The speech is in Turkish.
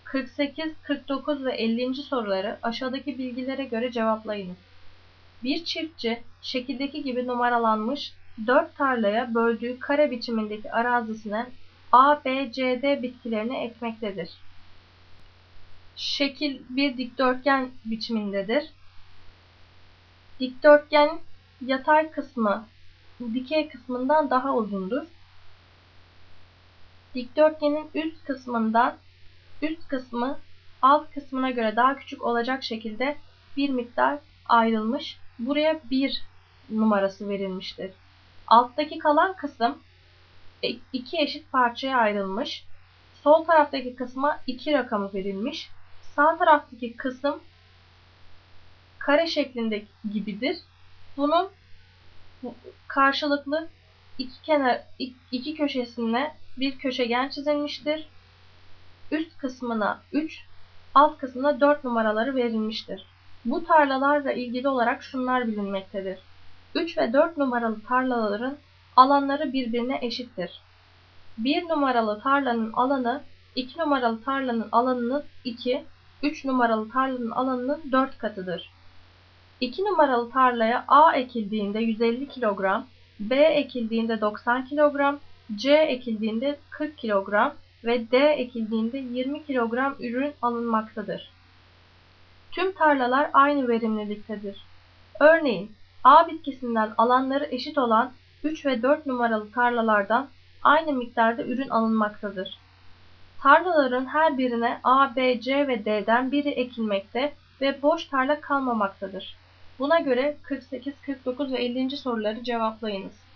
48, 49 ve 50. soruları aşağıdaki bilgilere göre cevaplayınız. Bir çiftçi şekildeki gibi numaralanmış 4 tarlaya böldüğü kare biçimindeki arazisine A, B, C, D bitkilerini ekmektedir. Şekil bir dikdörtgen biçimindedir. Dikdörtgen yatay kısmı dikey kısmından daha uzundur. Dikdörtgenin üst kısmı alt kısmına göre daha küçük olacak şekilde bir miktar ayrılmış. Buraya 1 numarası verilmiştir. Alttaki kalan kısım 2 eşit parçaya ayrılmış. Sol taraftaki kısma 2 rakamı verilmiş. Sağ taraftaki kısım kare şeklinde gibidir. Bunun karşılıklı iki köşesine bir köşegen çizilmiştir. Üst kısmına 3, alt kısmına 4 numaraları verilmiştir. Bu tarlalarla ilgili olarak şunlar bilinmektedir. 3 ve 4 numaralı tarlaların alanları birbirine eşittir. 1 numaralı tarlanın alanı 2 numaralı tarlanın alanının 2, 3 numaralı tarlanın alanının 4 katıdır. 2 numaralı tarlaya A ekildiğinde 150 kilogram, B ekildiğinde 90 kilogram, C ekildiğinde 40 kilogram ve D ekildiğinde 20 kilogram ürün alınmaktadır. Tüm tarlalar aynı verimliliktedir. Örneğin A bitkisinden alanları eşit olan 3 ve 4 numaralı tarlalardan aynı miktarda ürün alınmaktadır. Tarlaların her birine A, B, C ve D'den biri ekilmekte ve boş tarla kalmamaktadır. Buna göre 48, 49 ve 50. soruları cevaplayınız.